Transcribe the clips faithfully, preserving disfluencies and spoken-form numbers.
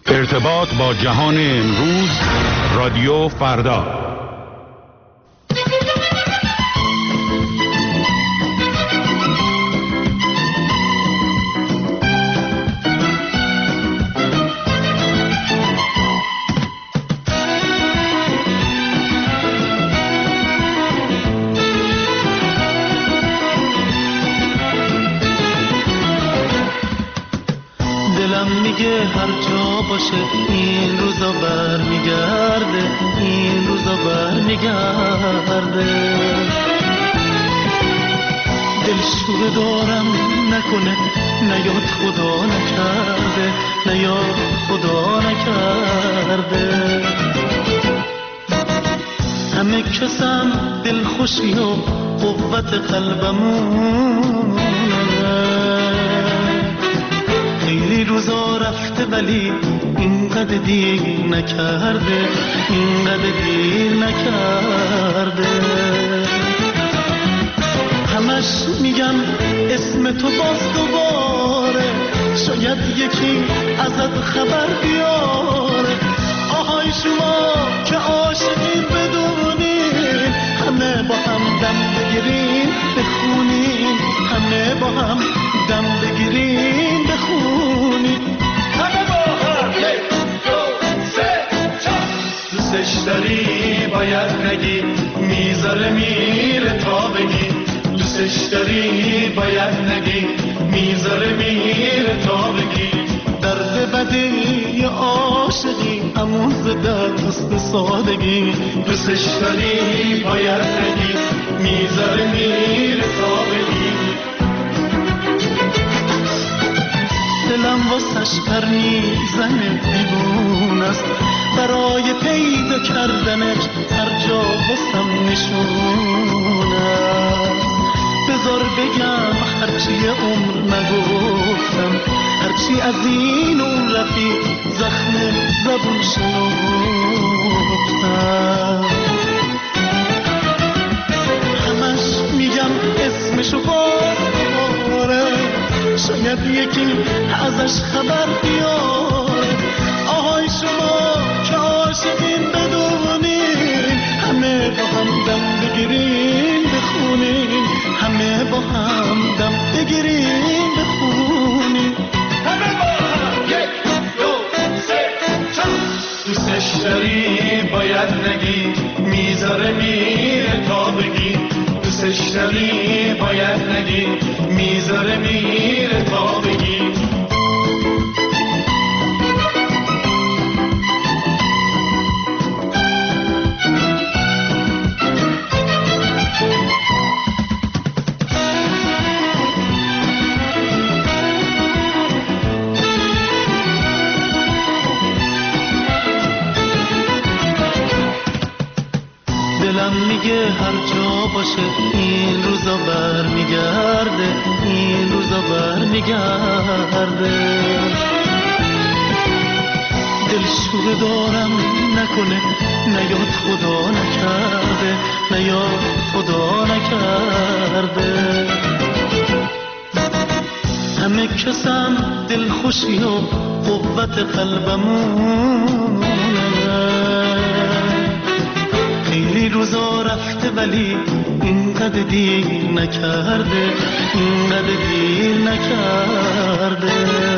ارتباط با جهان امروز، رادیو فردا. هر جا باشه این روزا بر میگرده، این روزا بر میگرده. دلشوره دارم نکنه، نیاد خدا نکرده، نیاد خدا نکرده. همه کسم دلخوشی و قوت قلبمونه. خیلی روزا رفته ولی اینقدر دیر نکرده، اینقدر دیر نکرده. همش میگم اسم تو باز دوباره، شاید یکی ازت خبر بیاره. آهای شما که عاشقین بدونین، همه با هم دم بگیرین بخونین، همه با هم دم بگیرین بخونین، همه با هم. یک دو سه چهار. دوستش داری باید نگی، میذاره میره تا بگی. دوستش داری باید نگی، میذاره میره تا بگی. درد بدی عاشقی همون زده دست سادگی. دوستش داری باید نگی، میذاره میره تا بگی. دلم واسش پر میزنه دیوون است، برای پیدا کردنش هر جا واسم نشون است. بذار بگم هرچی عمر نگفتم، هرچی از این اون رفیق زخم زبون شنفتم. همش میگم اسمشو باره، شاید یکی ازش خبر بیاره. آهای شما که عاشقین بدونین، همه با هم دم بگیرین بخونین، همه با هم دم بگیرین بخونین، همه با هم. یک دو سه چهار. دوستش داری باید نگی، میذاره میره تا بگی. دوستش داری باید نگی، میذاره میره تا بگی. میگه هر جا باشه این روزا بر میگرده، این روزا بر میگرده. دلشوره دارم نکنه، نیاد خدا نکرده، نیاد خدا نکرده. همه کسم دلخوشی و قوت قلبمونه. خیلی روزا رفته ولی اینقدر دیر نکرده، اینقدر دیر نکرده.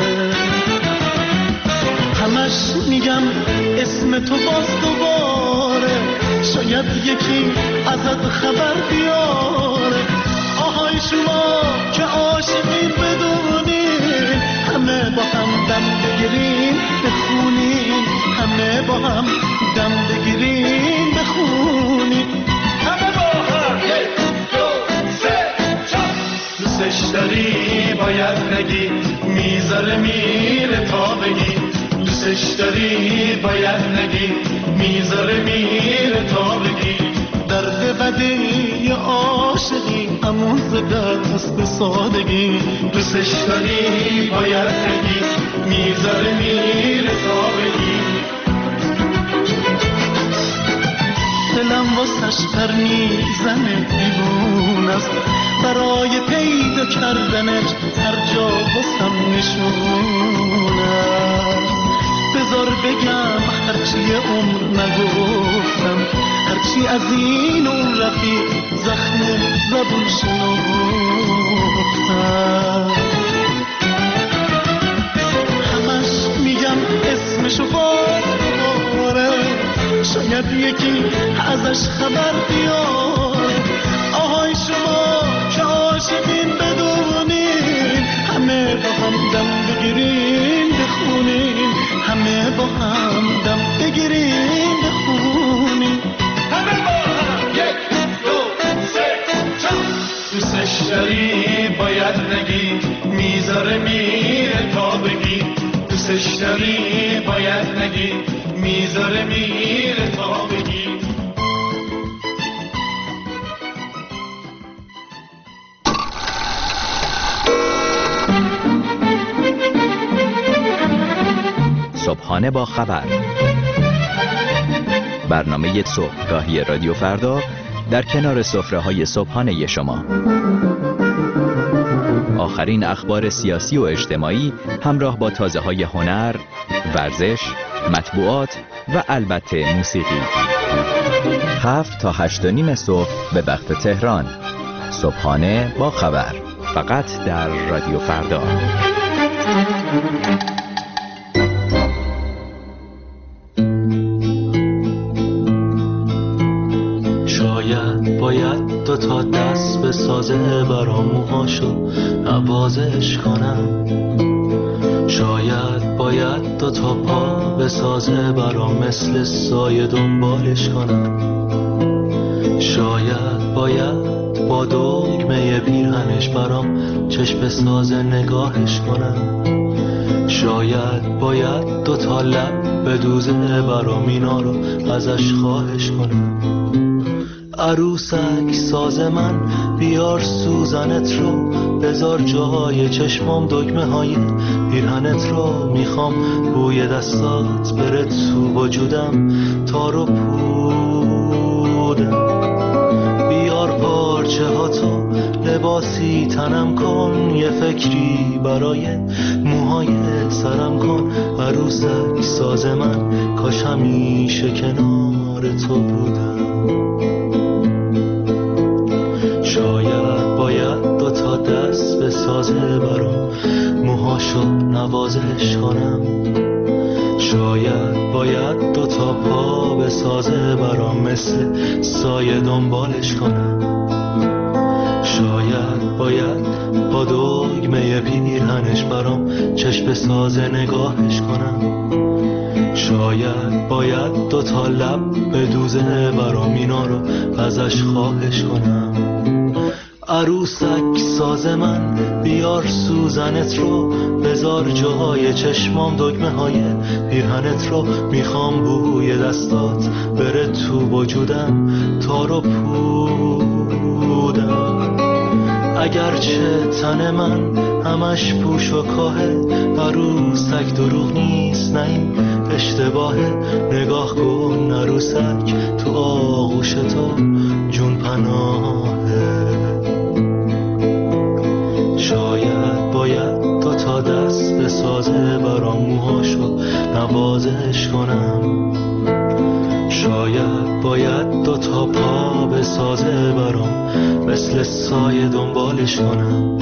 همش میگم اسم تو باز دوباره، شاید یکی ازت خبر بیاره. آهای شما که عاشقین بدونین، همه با هم دم بگیرین بخونین، همه با هم دم بگیرین بخونین، همه با هم. یک دو سه چهار. دوستش داری باید نگی، میذاره میره تا بگی. دوستش داری باید نگی، میذاره میره تا بگی. درد بدی عاشقی همون زده دست سادگی. دوستش داری باید نگی، میذاره میره تا بگی. دلم واسش پر میزنه دیوون است، برای پیدا کردنش هر جا واسم نشون است. بذار توی عمر نگفتم، هرچی از این اون رفیق زخم زبون شنفتم. همش میگم اسمشو باز دوباره، شاید یکی ازش خبر بیاد. آهای شما که عاشقین بدونین، همه با هم دم بگیرین بخونین، همه با هم دم بگیرین بخونین، همه با هم. یک دو سه چهار. دوستش داری باید نگی، میذاره میره تا بگی. دوستش داری باید نگی، میذاره میره تا بگی. صبحانه با خبر، برنامه صبحگاهی رادیو فردا در کنار سفره‌های صبحانه شما. آخرین اخبار سیاسی و اجتماعی همراه با تازه‌های هنر، ورزش، مطبوعات و البته موسیقی. هفت تا هشت و نیم صبح به وقت تهران. صبحانه با خبر، فقط در رادیو فردا. شاید باید دو تا دست به سازه برا موهاشو نوازش کنم، شاید باید دو تا پا به سازه برا مثل سایه دنبالش کنم، شاید باید با دگمه پیرهنش برام چشم سازه نگاهش کنم، شاید باید دو تا لب به دوزه برام اینا رو ازش خواهش کنم. عروسک ساز من بیار سوزنت رو، بذار جای چشمام دگمه های پیرهنت رو، میخوام بوی دستات بره تو وجودم تا رو پودم. بیار پارچه ها تو لباسی تنم کن، یه فکری برای موهای سرم کن. عروسک ساز من کاش همیشه کنار تو بودم. شاید باید دو تا دست به سازه برام موهاشو نوازش کنم، شاید باید دو تا پا به سازه برام مثل سایه دنبالش کنم، شاید باید با دگمه پیرهنش برام چشم سازه نگاهش کنم، شاید باید دو تا لب به دوزه برام اینا رو ازش خواهش کنم. عروسک ساز من بیار سوزنت رو، بذار جای چشمام دگمه های پیرهنت رو، میخوام بوی دستات بره تو وجودم تا رو پودم. اگرچه تن من همش پوش و کاهه، عروسک دروغ نیست نه این اشتباهه. نگاه کن عروسک تو آغوش تو جون پناهه. شاید باید دو تا دست به سازه برام موهاشو نوازش کنم، شاید باید دو تا پا به سازه برام مثل سایه دنبالش کنم،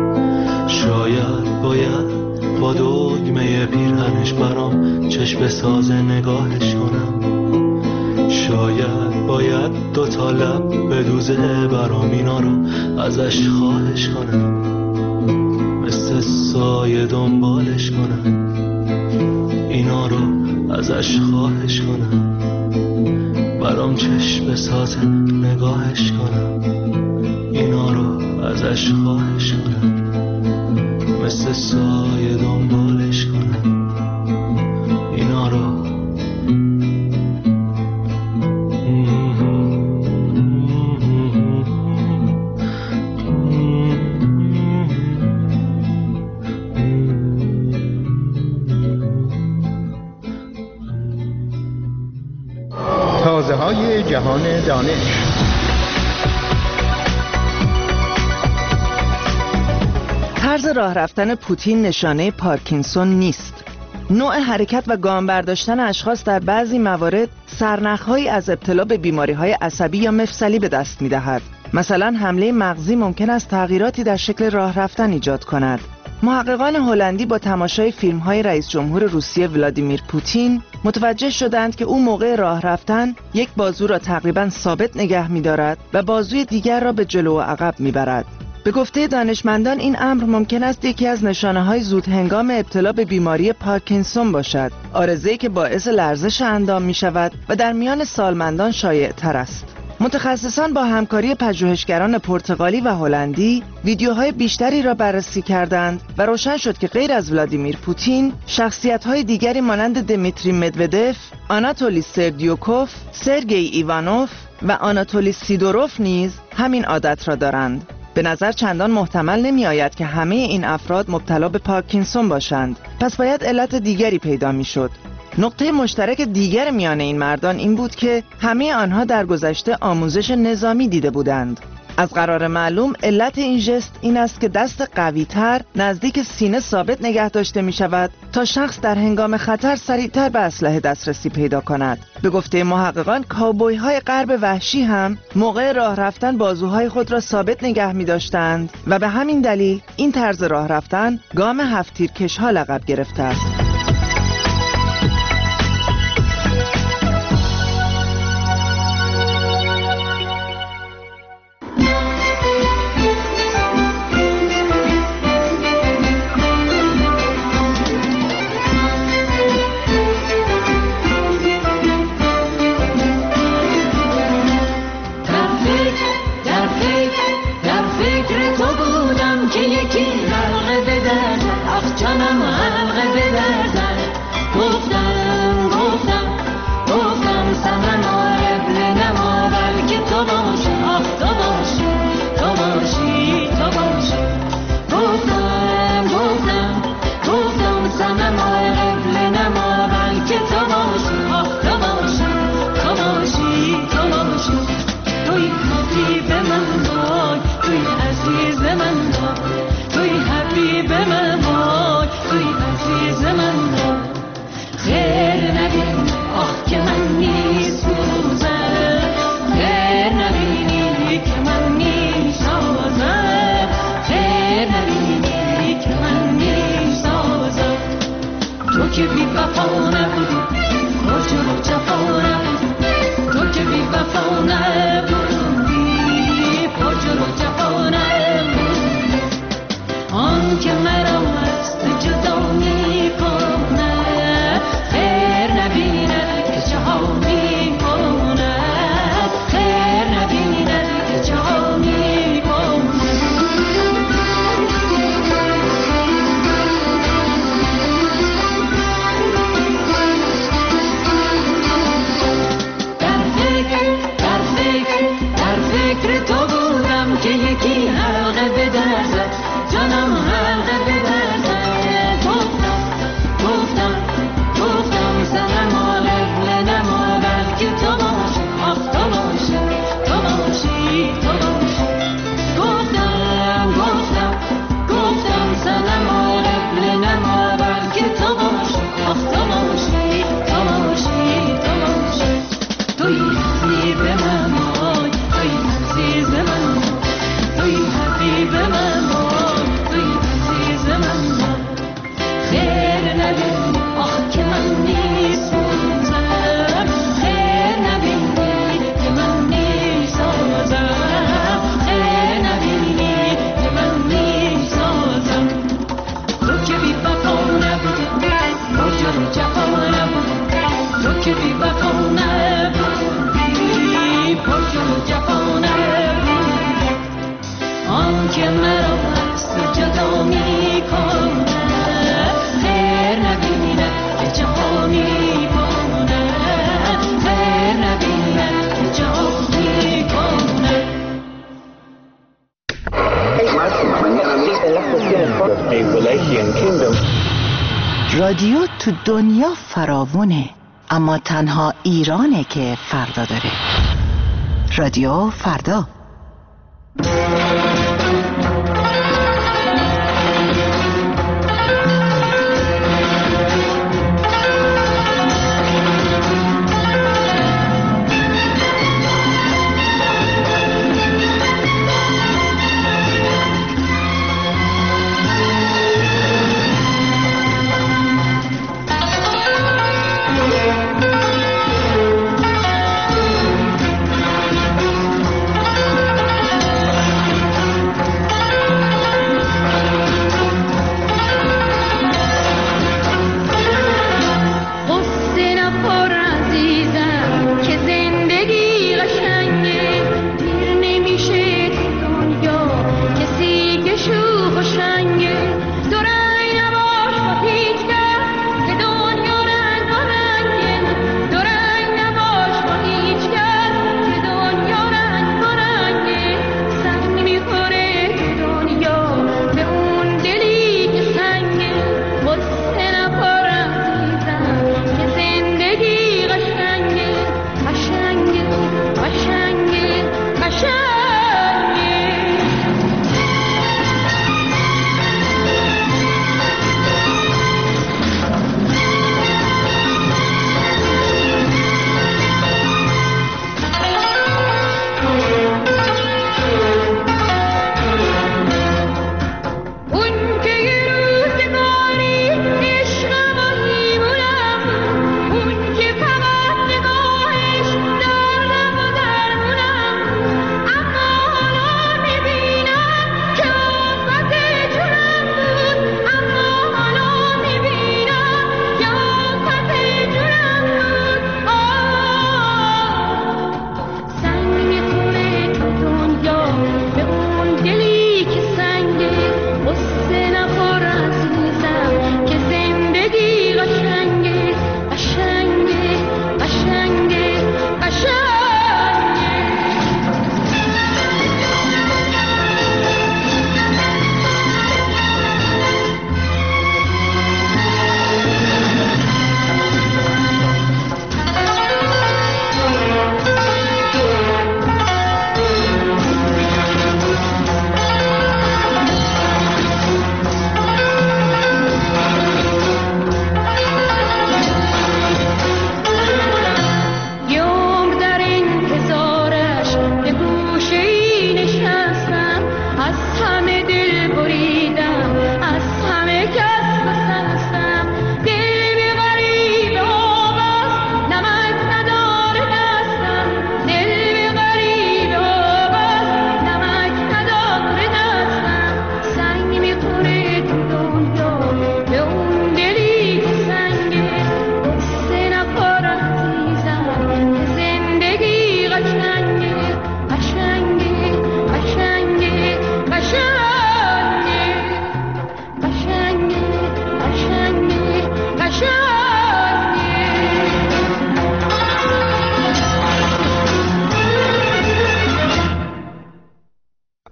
شاید باید با دگمه پیرهنش برام چشم سازه نگاهش کنم، شاید باید دو تا لب به دوزه برام اینا رو ازش خواهش کنم، مثل سایه دنبالش کنم، اینا رو ازش خواهش کنم، برام چشم سازه نگاهش کنم، اینا رو ازش خواهش کنم، مثل سایه دنبالش کنم، اینا رو. تازه های جهان دانش. طرز راه رفتن پوتین نشانه پارکینسون نیست. نوع حرکت و گام برداشتن اشخاص در بعضی موارد سرنخ‌هایی از ابتلا به بیماری‌های عصبی یا مفصلی به دست می‌دهد. مثلا حمله مغزی ممکن است تغییراتی در شکل راه رفتن ایجاد کند. محققان هلندی با تماشای فیلم‌های رئیس جمهور روسیه ولادیمیر پوتین متوجه شدند که او موقع راه رفتن یک بازو را تقریباً ثابت نگه می‌دارد و بازوی دیگر را به جلو و عقب می‌برد. به گفته دانشمندان این امر ممکن است یکی از نشانه‌های زود هنگام ابتلا به بیماری پارکینسون باشد، عارضه‌ای که باعث لرزش اندام می‌شود و در میان سالمندان شایع‌تر است. متخصصان با همکاری پژوهشگران پرتغالی و هلندی ویدیوهای بیشتری را بررسی کردند و روشن شد که غیر از ولادیمیر پوتین، شخصیت‌های دیگری مانند دمیتری مدودف، آناتولی سردیوکوف، سرگئی ایوانوف و آناتولی سیدوروف نیز همین عادت را دارند. به نظر چندان محتمل نمی آید که همه این افراد مبتلا به پارکینسون باشند، پس باید علت دیگری پیدا می شد. نقطه مشترک دیگر میان این مردان این بود که همه آنها در گذشته آموزش نظامی دیده بودند. از قرار معلوم علت این ژست این است که دست قوی تر نزدیک سینه ثابت نگه داشته می شود تا شخص در هنگام خطر سریعتر به اسلحه دسترسی پیدا کند. به گفته محققان کاوبوی های غرب وحشی هم موقع راه رفتن بازوهای خود را ثابت نگه می داشتند و به همین دلیل این طرز راه رفتن گام هفت تیرکش ها لقب گرفته است. رادیو تو دنیا فراوونه، اما تنها ایرانه که فردا داره. رادیو فردا.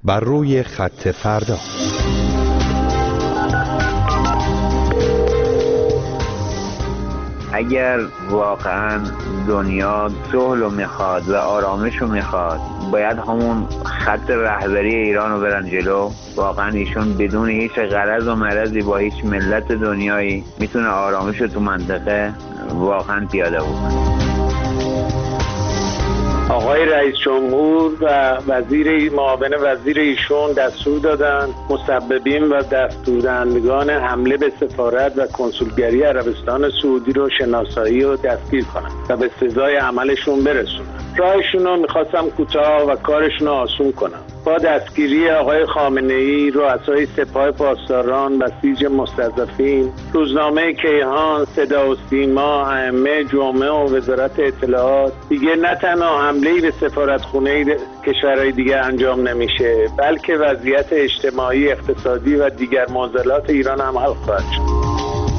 بر روی خط فردا. اگر واقعا دنیا صلح رو میخواد و آرامش رو میخواد، باید همون خط رهبری ایران رو برن جلو. واقعا ایشون بدون هیچ غرض و مرضی با هیچ ملت دنیایی میتونه آرامش رو تو منطقه واقعا پیاده بکنه. آقای رئیس جمهور و وزیر معاون وزیر ایشون دستور دادن مسببین و دستوردهندگان حمله به سفارت و کنسولگری عربستان سعودی رو شناسایی و دستگیر کنن و به سزای عملشون برسونن. راهشون رو میخواستم کوتاه و کارشون رو آسون کنم. با دستگیری آقای خامنه‌ای، رؤسای سپاه پاسداران، بسیج مستضعفین، روزنامه کیهان، صدا و سیما، ائمه جمعه و وزارت اطلاعات، دیگه نه تنها حمله‌ای به سفارتخونه کشورهای دیگه انجام نمیشه، بلکه وضعیت اجتماعی، اقتصادی و دیگر معضلات ایران هم حل خواهد شد.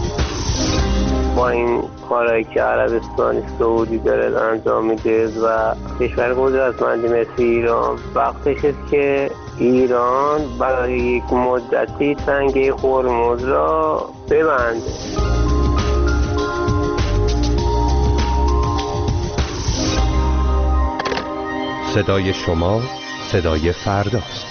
با این کارهایی که عربستان سعودی داره انجام میده و کشور قدرتمندی مثل ایران، وقتش است که ایران برای یک مدتی تنگه هرمز را ببنده. صدای شما صدای فرداست.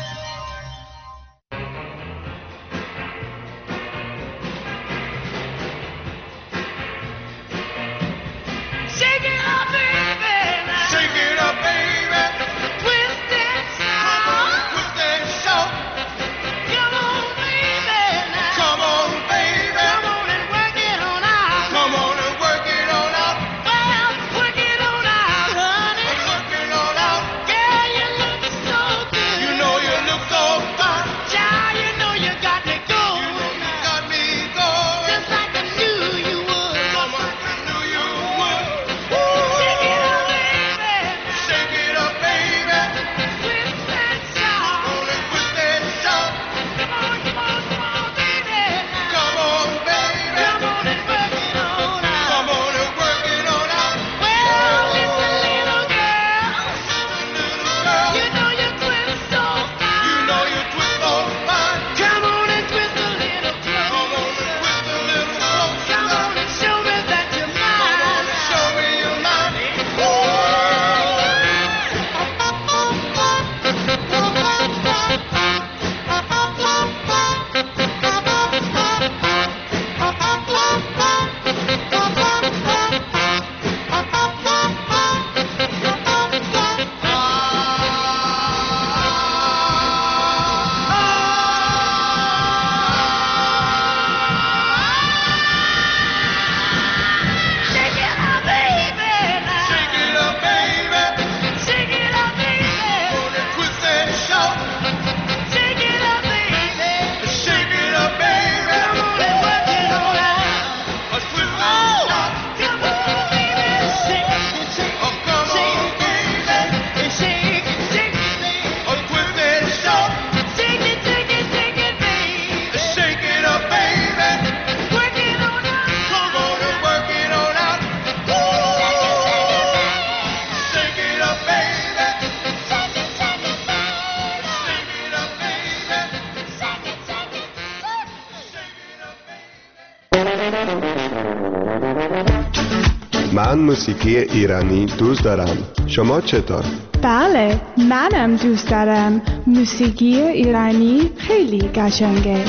من موسیقی ایرانی دوست دارم. شما چطور؟ بله، منم دوست دارم. موسیقی ایرانی خیلی قشنگه.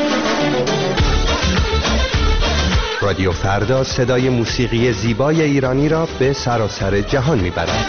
رادیو فردا صدای موسیقی زیبای ایرانی را به سراسر جهان میبرد.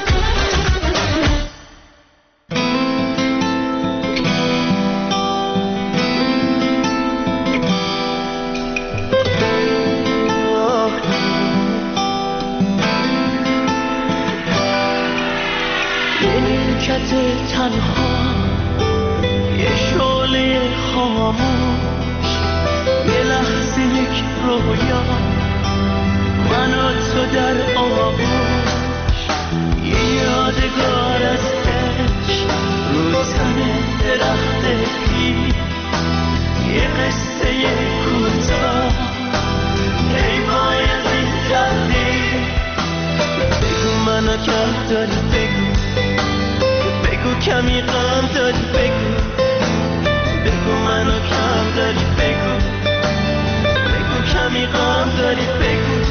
تنها یه شعله خاموش، یه لحظه یک رویا، من و تو در آغوش، یه یادگار از عشق رو تن درخت پیر، یه قصه کوتاه حیوان از این تقدیر. بگو منو که داری، بگو بگو که کمی غم داری بگو، بگو منو کم داری بگو، بگو کمی غم داری بگو.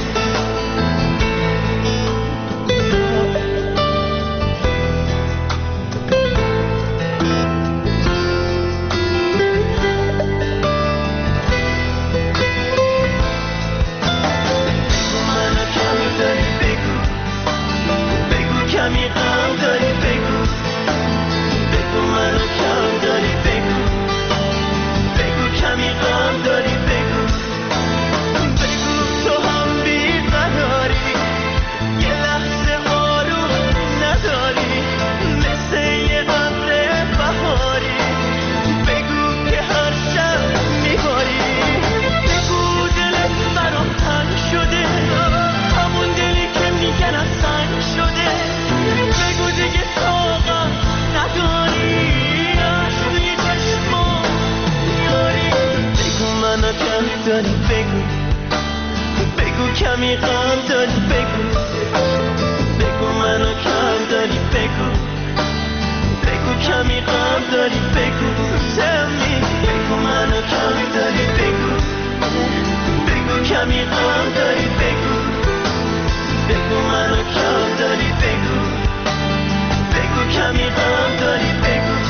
کمی غم داری بگو، بگو منو کم داری بگو، بگو کمی غم داری بگو، بگو تو هم بی‌قراری، یه لحظه آروم نداری، مثل یه ابر بهاری، بگو که هر شب میباری، بگو دلت برام تنگ شده، همون دلی که میگن از سنگ شده، بگو دیگه طاقت نداری، عشق توی چشما میاری، بگو منو کم داری بگو، بگو کمی غم داری بگو، بگو منو کم داری بگو، بگو کمی غم داری بگو، tell me، بگو منو کم داری بگو، بگو کمی غم داری بگو، بگو منو کم داری بگو، بگو کمی غم داری بگو.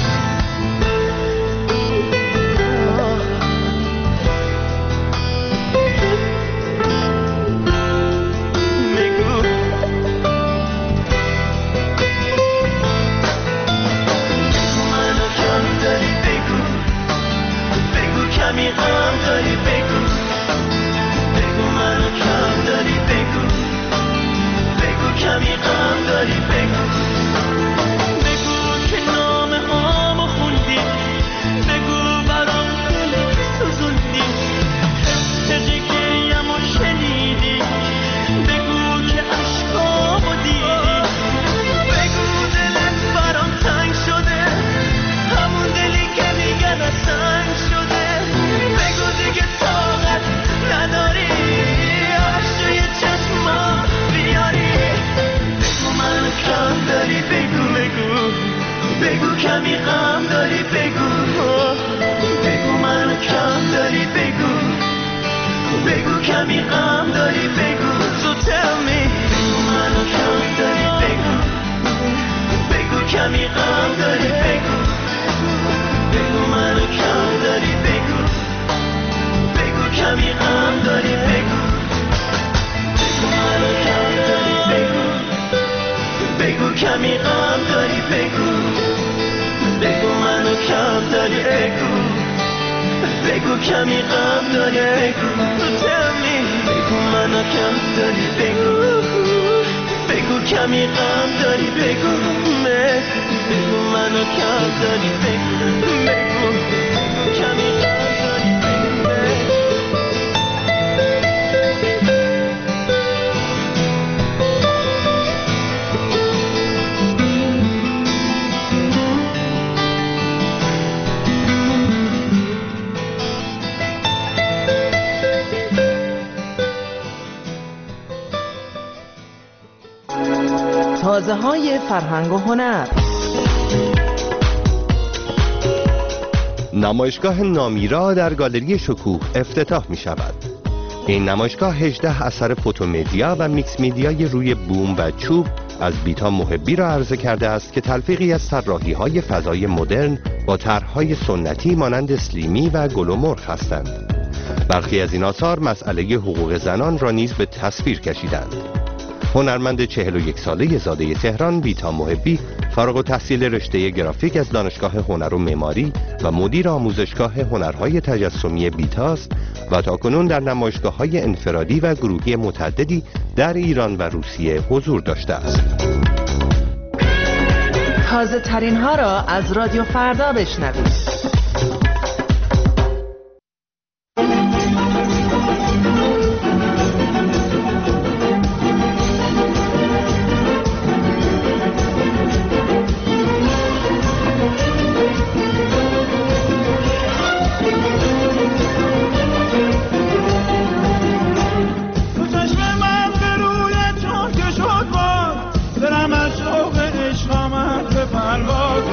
بگو بگو منو کم داری بگو، بگو کمی غم داری بگو، بگو منو کم داری بگو، بگو کمی غم داری بگو، بگو که نامه هامو خوندی، بگو برام دل سوزوندی، حس گریه‌مو شنیدی، بگو که عشقامو دیدی، بگو دلت برام تنگ شده، همون دلی که میگن از سنگ شده، بگو دیگه طاقت نداری، عشق توی چشما بیاری، بگو منو کم داری بگو، بگو بگو کمی غم داری بگو، بگو منو کم داری بگو، بگو کمی غم داری بگو، so tell me، بگو منو کم داری بگو، بگو کمی غم داری بگو، بگو منو کم داری بگو، بگو کمی غم داری بگو، بگو منو کم داری بگو، بگو کمی غم داری بگو، بگو منو کم داری بگو، بگو کمی غم داری بگو، tell me، بگو منو کم داری بگو، بگو کمی غم داری بگو، بگو منو کم داری بگو، بگو بگو کمی غم داری بگو. تازه های فرهنگ و هنر. نمایشگاه نامیرا در گالری شکوه افتتاح می شود. این نمایشگاه هجده اثر فوتومدیا و میکس میدیای روی بوم و چوب از بیتا محبی را عرضه کرده است که تلفیقی از طراحی های فضای مدرن با طرح‌های سنتی مانند اسلیمی و گل و مرغ هستند. برخی از این آثار مسئله حقوق زنان را نیز به تصویر کشیدند. هنرمند چهل و یک ساله زاده تهران بیتا محبی فارغ التحصیل رشته گرافیک از دانشگاه هنر و معماری و مدیر آموزشگاه هنرهای تجسمی بیتاست و تاکنون در نمایشگاه‌های انفرادی و گروهی متعددی در ایران و روسیه حضور داشته است. تازه ترین ها را از رادیو فردا بشنوید. پرواز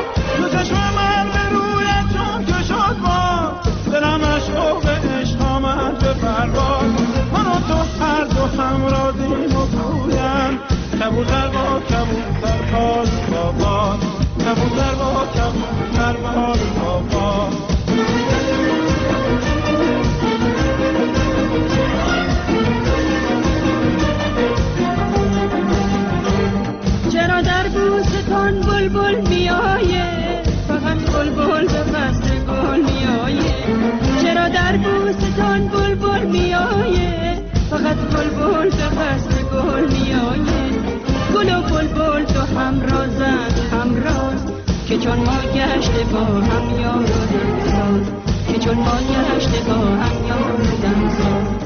چون ما گشته با هم یار و دمساز که چون ما گشته با هم یار و دمساز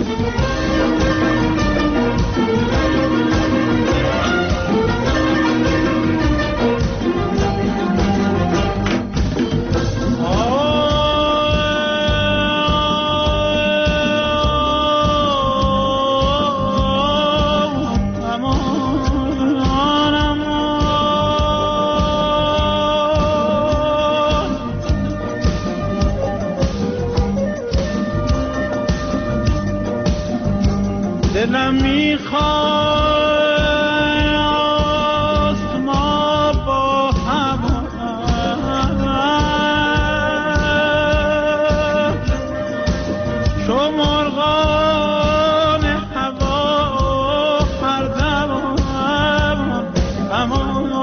دلم میخواست ما با هم چو مرغان هوا هر دم اما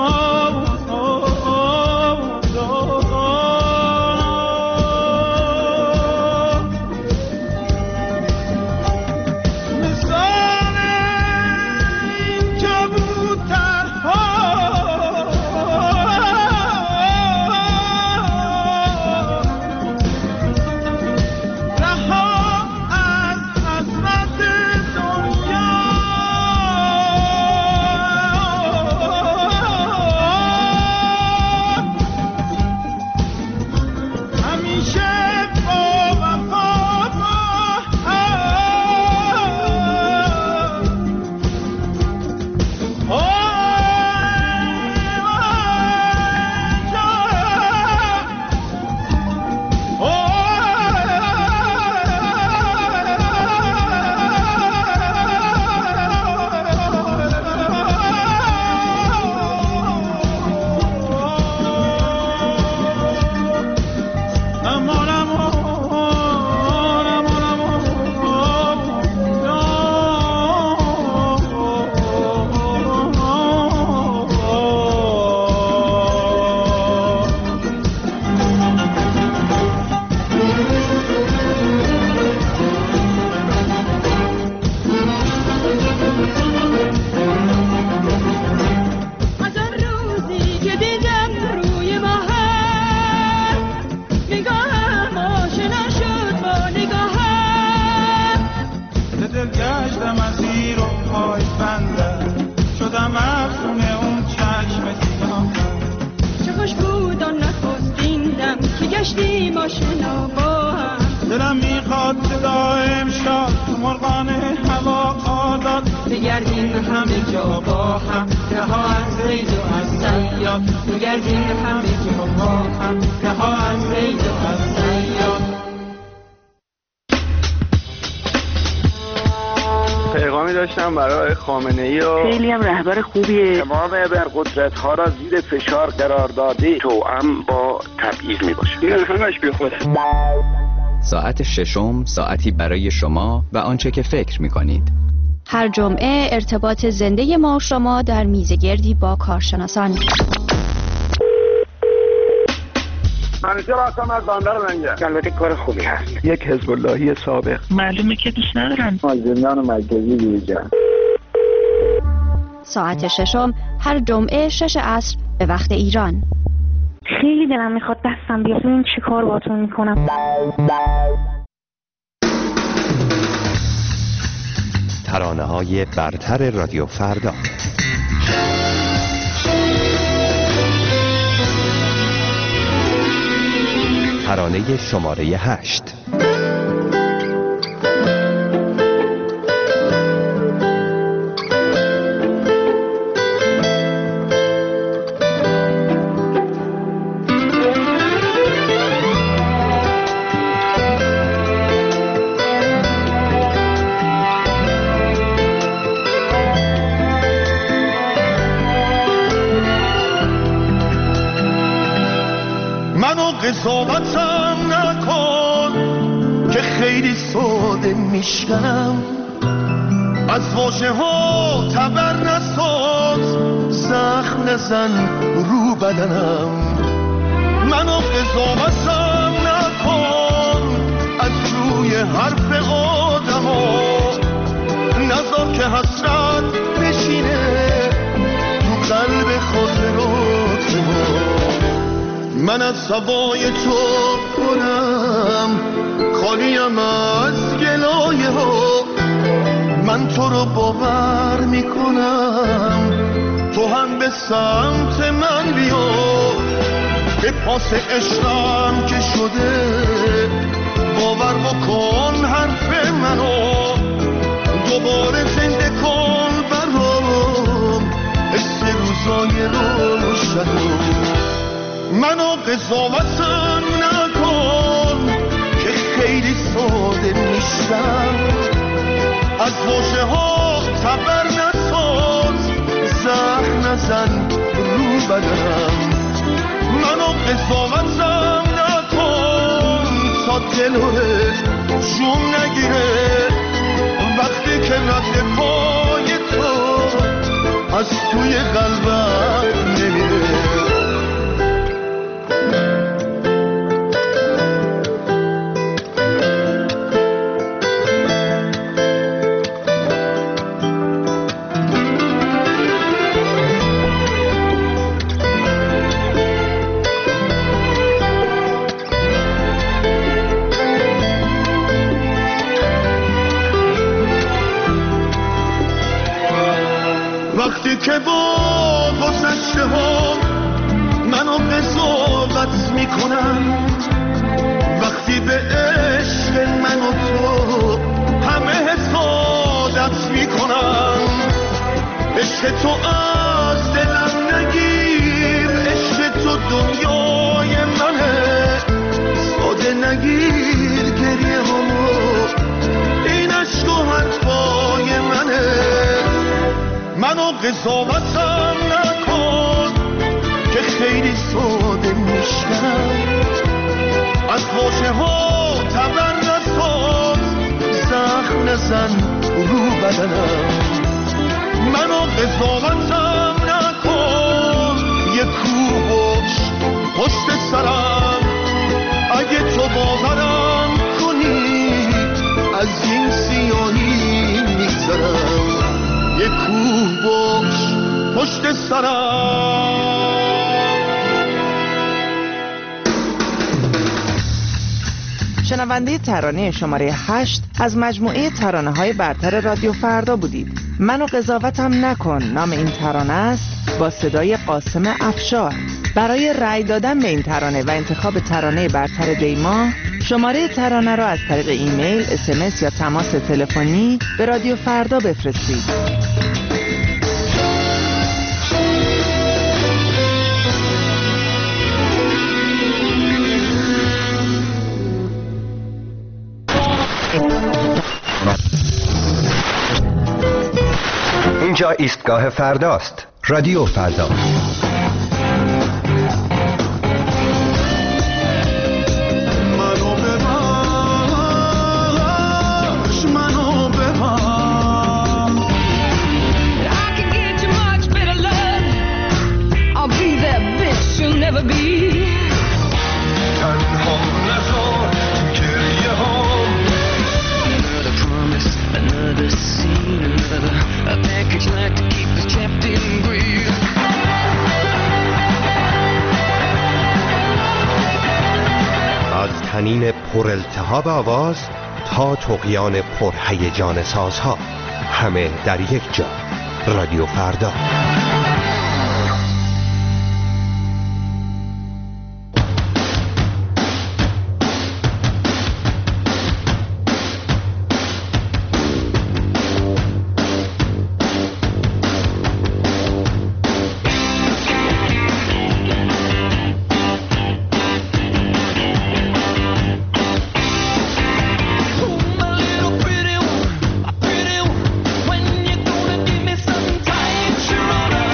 دلم میخواد صدا امشب مرغان هوا آزاد بگردیم همه جا با هم رها از ریز و از صیاد بگردیم همه جا با هم رها از ریز و از صیاد. پیغامی داشتم برای خامنه‌ای و خیلی هم رهبر خوبیه. تمام ابرقدرت ها را زیر فشار قرار داده توأم با تبعیض می باشه. این همش بی خوده. ساعت ششم ساعتی برای شما و آنچه که فکر می کنید. هر جمعه ارتباط زنده ما و شما در میزگردی با کارشناسان. منیجر هستم از بندر لنگه. البته کار خوبی هست. یک حزب اللهی سابق. معلومه که دوست ندارن. زندان مرکزی بیرجن. ساعت ششم هر جمعه شش عصر به وقت ایران. خیلی دلم میخواد دستم بیاد ببین چی کار باهاتون میکنم. ترانه های برتر رادیو فردا. ترانه شماره هشت. قضاوتم نکن که خیلی ساده میشکنم، از واژه ها تبر نساز، زخم نزن رو بدنم. منو قضاوتم نکن از روی حرف آدم ها، نذار که حسرت بشینه تو قلب خاطرات ما. من از هوای تو پرم، خالیم از گلایه ها. من تو رو باور میکنم، تو هم به سمت من بیا. به پاس عشقم که شده باور بکن حرف منو، دوباره زنده کن برام حس روزای روشنو. منو قضاوتم نکن که خیلی ساده نیستم، از واژه ها تبر نساز، زخم نزن رو بدنم. منو قضاوتم نکن تا دلوه جون نگیره، وقتی که رد پای تو از توی قلبم نمیره. وقتی که با گذشته ها منو قضاوت میکنن، وقتی به عشق من و تو همه حسادت میکنن، عشق تو از دلم نگیر، عشق تو دنیای منه، ساده نگیر گریه همو، این عشق و حرفای منه. منو قضاوتم نکن که خیلی ساده میشم، از واژه ها تبر نساز، زخم نزن رو بدنم. منو قضاوتم نکن، یه کوبش پشت سرم، اگه تو باورم کنی از این سیاهی میگذرم. یه کوه باش پشت سرم. شنونده ترانه شماره هشت از مجموعه ترانه های برتر رادیو فردا بودید. منو قضاوتم نکن نام این ترانه است، با صدای قاسم افشار. برای رأی دادن به این ترانه و انتخاب ترانه برتر دیما، شماره ترانه را از طریق ایمیل، اس ام اس یا تماس تلفنی به رادیو فردا بفرستید. اینجا ایستگاه فرداست. رادیو فردا. تنین پر التهاب آواز تا طغیان پر هیجان سازها، همه در یک جا. رادیو فردا. When you're gonna give me some time, sure.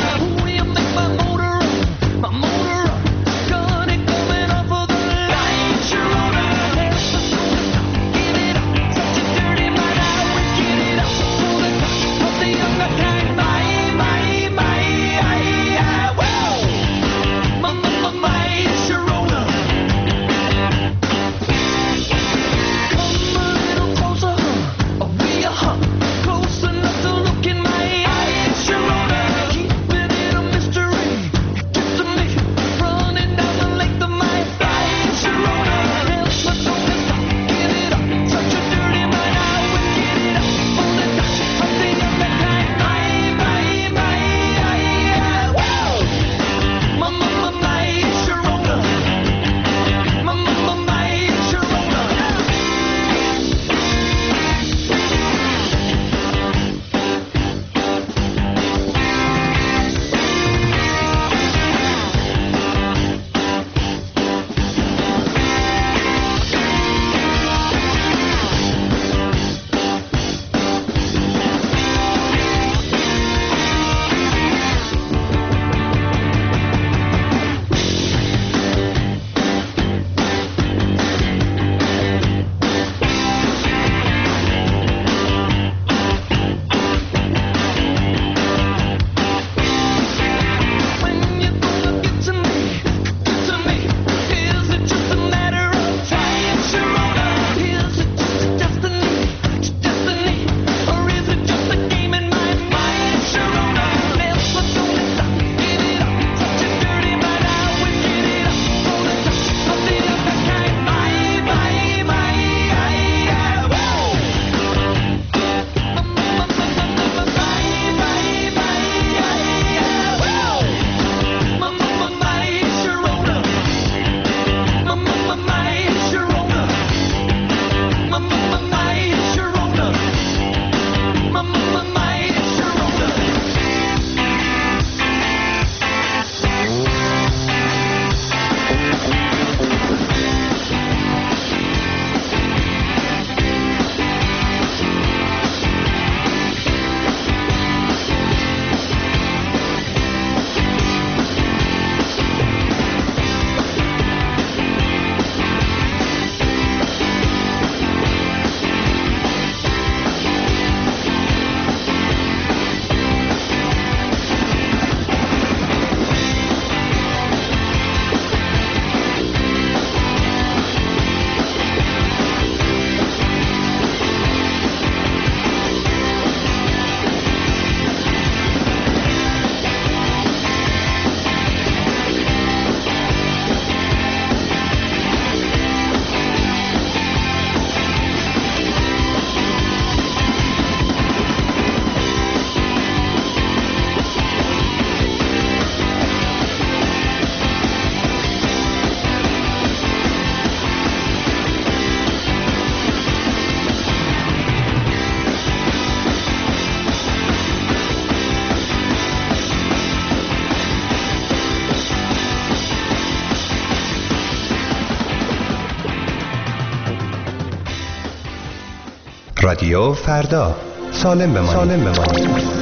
رادیو فردا، سالم بمانید. سالم بمانید.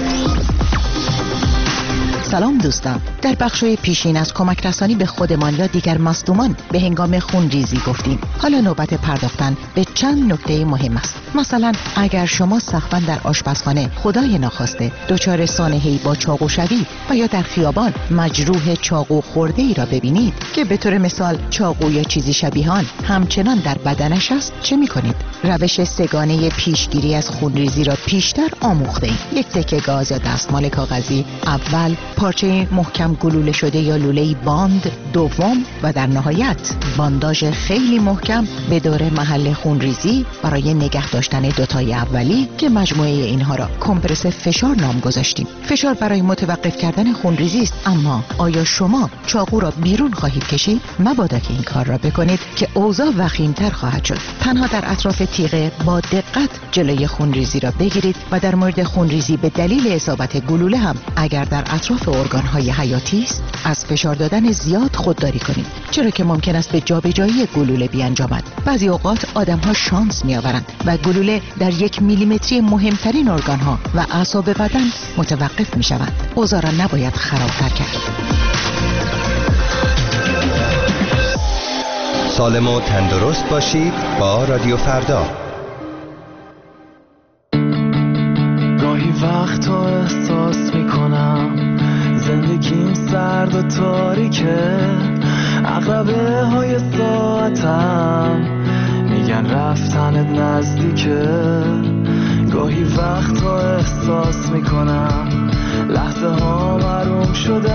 سلام دوستان، در بخشای پیشین از کمک رسانی به خودمان یا دیگر مصدومان به هنگام خون ریزی گفتیم. حالا نوبت پرداختن به چند نکته مهم است. مثلا اگر شما سخفاً در آشپزخانه خدای ناخواسته دچار سانحه‌ای با چاقو شوی و یا در خیابان مجروح چاقو خورده ای را ببینید که به طور مثال چاقو یا چیزی شبیه آن همچنان در بدنش است، چه می‌کنید؟ روش سگانه پیشگیری از خونریزی را پیشتر آموخته اید. یک تکه گاز یا دستمال کاغذی، اول پارچه محکم گلوله شده یا لوله‌ای باند، دوم و در نهایت بانداژ خیلی محکم به دور محل خونریزی برای نگه داشتن دوتای اولی که مجموعه اینها را کمپرس فشار نام گذاشتیم. فشار برای متوقف کردن خونریزی است، اما آیا شما چاقو را بیرون خواهید کشید؟ مبادا که این کار را بکنید که اوضاع وخیم‌تر خواهد شد. تنها در اطراف تیغه با دقت جلوی خونریزی را بگیرید و در مورد خونریزی به دلیل اصابت گلوله هم اگر در اطراف ارگان‌های حیاتی است از فشار دادن زیاد خودداری کنید، چرا که ممکن است به جابجایی گلوله بیانجامد. بعضی اوقات آدم‌ها شانس می‌آورند و گلوله در یک میلیمتری مهمترین ارگان‌ها و اعصاب بدن متوقف می‌شوند. اوضاع را نباید خرابتر کرد. سالم و تندرست باشید با رادیو فردا. گاهی وقتا احساس میکنم زندگیم سرد و تاریکه، عقربه های ساعتم میگن رفتنت نزدیکه. گاهی وقتا احساس میکنم لحظه ها محروم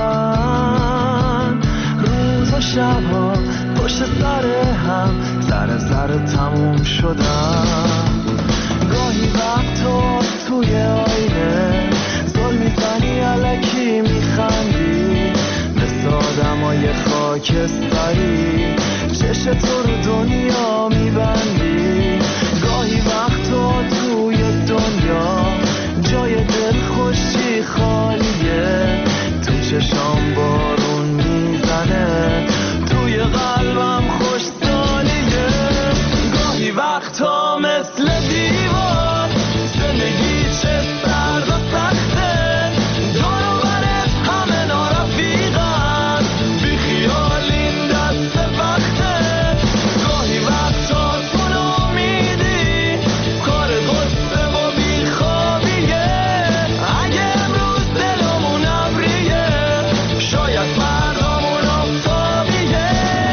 شدن، روز و شب ها پشت سر هم ذره ذره تموم شدن. گاهی وقتا توی آینه زل میزنی الکی میخندی، مثل آدمای خاکستری چش تو رو دنیا میبندی. گاهی وقتا توی دنیا جای دل خوشی خالیه، تو چشام بارون میزنه، توی قلبم خوش سالیه. گاهی وقتا مثل دیوار زندگی چه سرد و سخته، دور و برت همه نارفیقن، بی خیال این دست وقته. گاهی وقتا تو نامیدی کار قصه و بی خوابیه، اگه امروز دلمون ابریه شاید فردامون آفتابیه.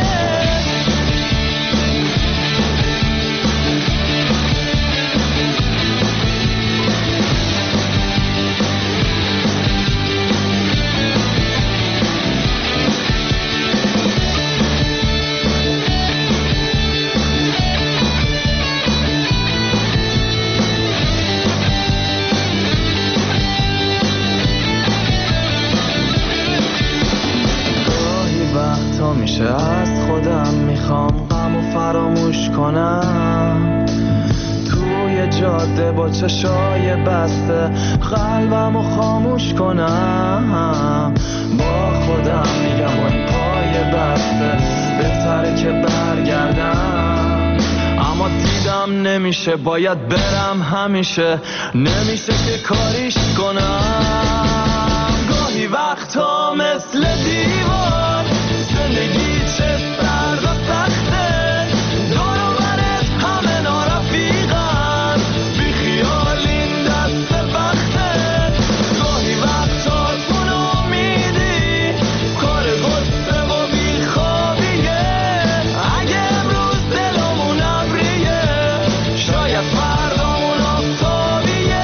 میشه از خودم میخوام غمو فراموش کنم، توی جاده با چشای بسته قلبمو خاموش کنم. با خودم میگم با این پای بسته بهتره که برگردم، اما دیدم نمیشه، باید برم همیشه، نمیشه که کاریش کنم. گاهی وقتا مثل دیوار زندگی چه سرد و سخته، دور و برت همه نارفیقن، بی خیال این دست وقته. گاهی وقتا تو نامیدی کار قصه و بی خوابیه، اگه امروز دلمون ابریه شاید فردامون آفتابیه.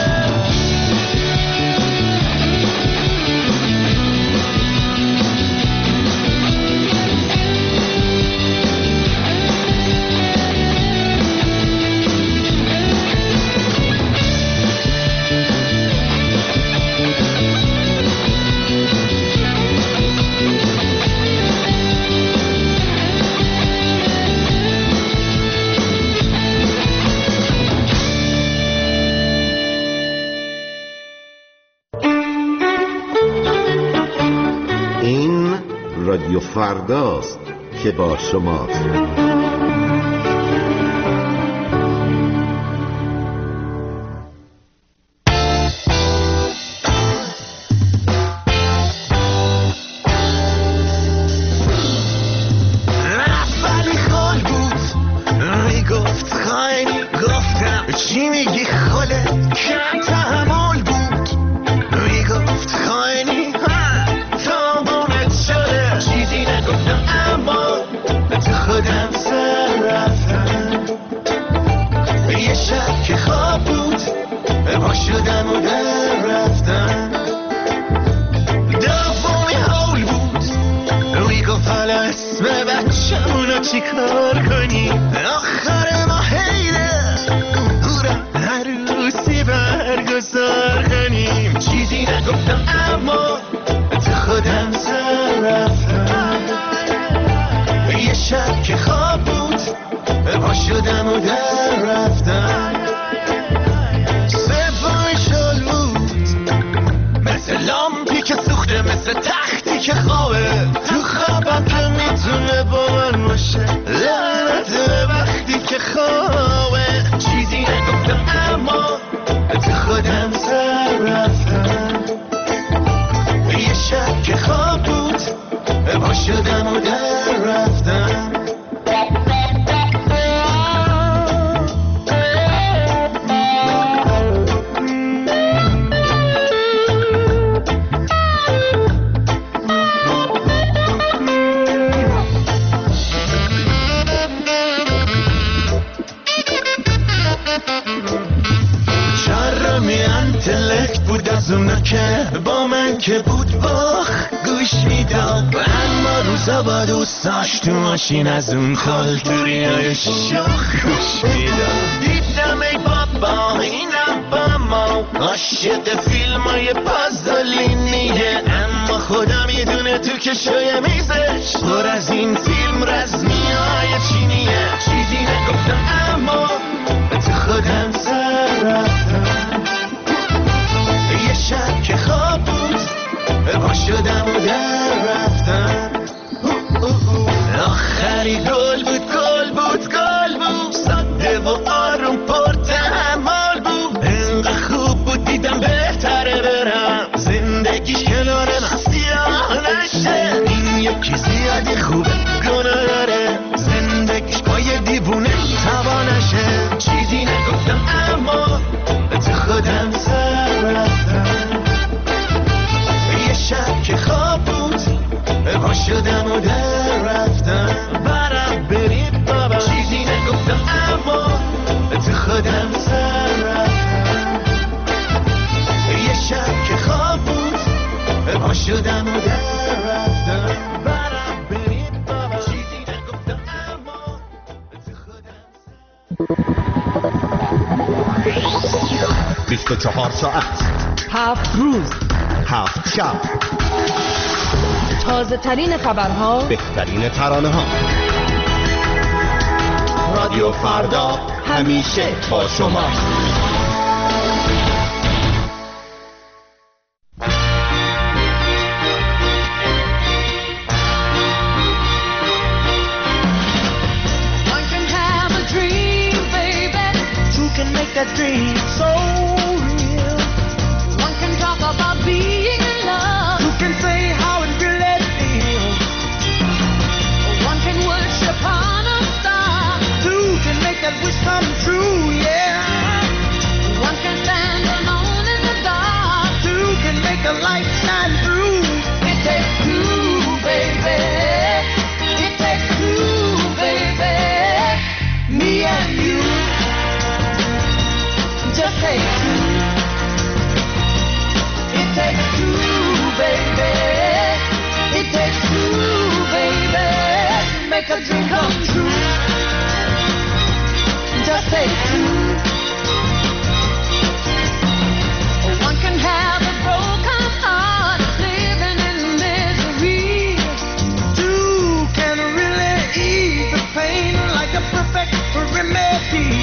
رادیو فرداست که با شماست. چی کار کنیم آخر ما حیله دورم عروسی برگزار کنیم چیزی نگفتم اما تو خودم سر رفتم یه شب که خواب بود پا شدم و در رفتم سبای شال بود مثل لامپی که سوخته مثل تختی که خوابه تو خوابم که میتونه با من باشه لعنت وقتی که خوابه چیزی نگفتم اما تو خودم سر رفتم یه شب که خواب بود پا شدم و در رفتم اونا که با من که بود باخ گوش میداد اما روزا با دوستاش تو ماشین از اون خالتوری های شاخ گوش میداد دیدم ای بابا اینم با ما عاشق فیلم های پازولینیه اما خدا میدونه تو که شوی میزش پر از این فیلم رزمی های چینیه چیزی نگفتم اما تو خودم سر رفتم یه شب که خواب بود پا شدم و در رفتم آخری گل بود گل بود گل بود ساده و آروم پر تحمل بود اینقدر خوب بود دیدم بهتره برم زندگیش کنار من سیاه نشه این یکی زیادی خوبه گناه داره زندگیش با یه دیوونه تبا نشه چیزی نگفتم اما تو خودم سر رفتم یه شب که خواب بود پا شدم و در رفتم برم برید بابا چیزی نگفتم اما تو خودم سر رفتم یه شب که خواب بود پا شدم و در رفتم برم برید بابا چیزی نگفتم اما تو خودم بیست و چهار ساعت هفت روز هفت شب تازه ترین خبرها بهترین ترانه ها رادیو فردا همیشه با شما That dream so real. One can talk about being in love. Who can say how it really feels? One can worship on a star. Two can make that wish come true, yeah. One can stand alone in the dark. Two can make the light shine through. It takes two, baby. It takes two, baby. Me and you. Just take two. It takes two, baby. It takes two, baby. Make a dream come true. Just take two. One can have a broken heart, living in misery. Two can really ease the pain like a perfect remedy.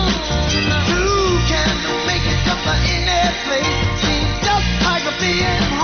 In that place, seems just like a being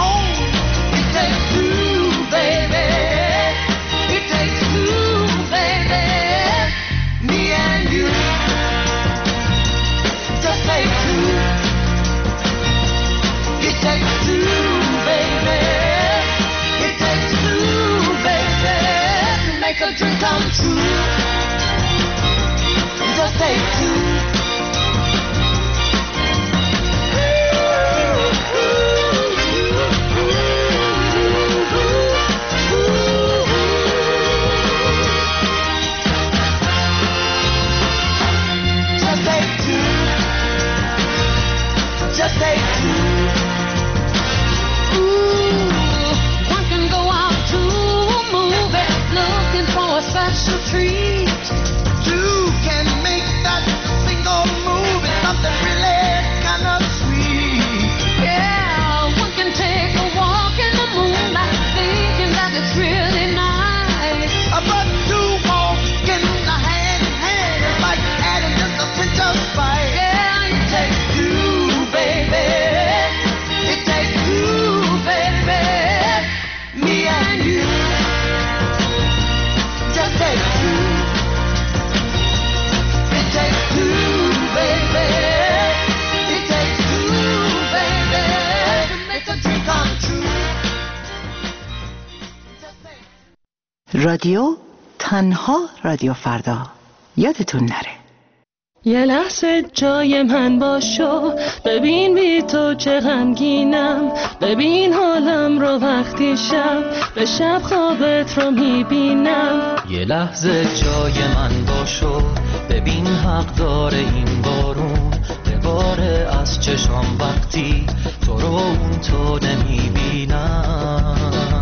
رادیو تنها رادیو فردا. یادتون نره. یه لحظه جای من باشو، ببین بی تو چه غمگینم، ببین حالم رو وقتی شب به شب خوابت رو میبینم. یه لحظه جای من باشو، ببین حق داره این بارون بباره از چشام وقتی تو رو اون تو نمیبینم.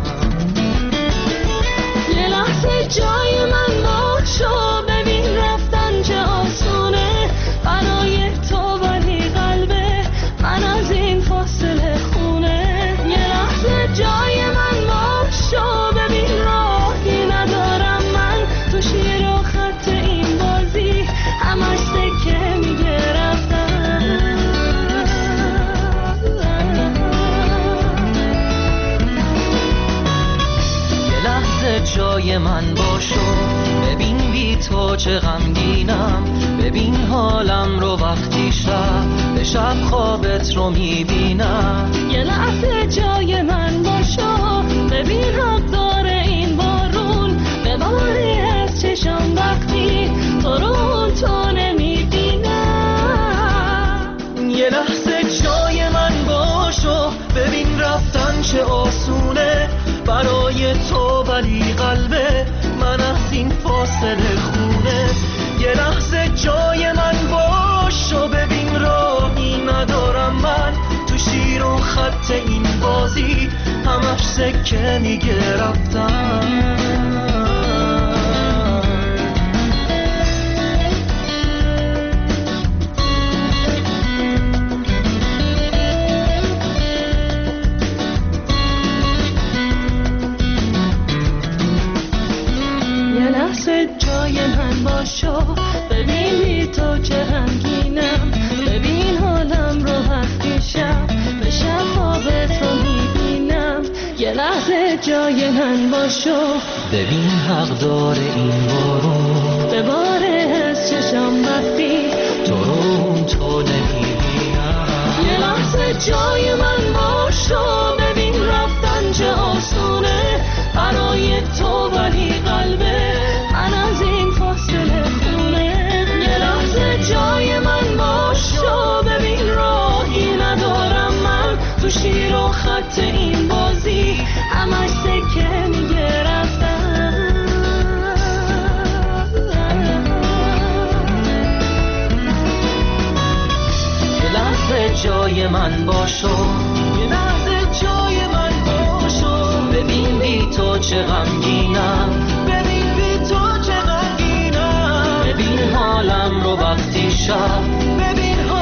یه لحظه جای من باشو، ببین رفتن چه آسونه برای تو، ولی قلبه من از این فاصله خونه. یه لحظه جای من باشو، ببین راهی ندارم من تو شیر و خط این بازی، همش سکه میگه رفتن. یه لحظه جای من باشو، ببین بی تو چه غمگینم، ببین حالم رو وقتی شب به شب خوابت رو میبینم. یه لحظه جای من باشو، ببین حق داره این بارون بباری از چشم وقتی تو رو تو نمیبینم. یه لحظه جای من باشو، ببین رفتن چه آسونه برای تو، ولی قلبه من از این فاصله خونه. یه لحظه جای من باشو، ببین راهی ندارم من تو شیر و خط این بازی، همش سکه میگه رفتن. جای من باشو، ببین بی تو چه غمگینم، ببین حالم رو وقتی شب به شب خوابت رو میبینم. یه لحظه جای من باشو، ببین حق داره این بارون بباره از چشم وقتی تو رو تو نمیبینم. یه لحظه جای من باشو، ببین رفتن چه آسونه برای تو، ولی قلبه من از این فاصله خونه. یه لحظه جای من باشو، ببین راهی ندارم من تو شیر و خط این بازی، همش سکه میگه رفتن. یه لحظه جای من باشو، یه لحظه جای من باشو، ببین بی تو چه غمگینم، ببین بی تو چه غمگینم، ببین حالم رو وقتی شب، ببین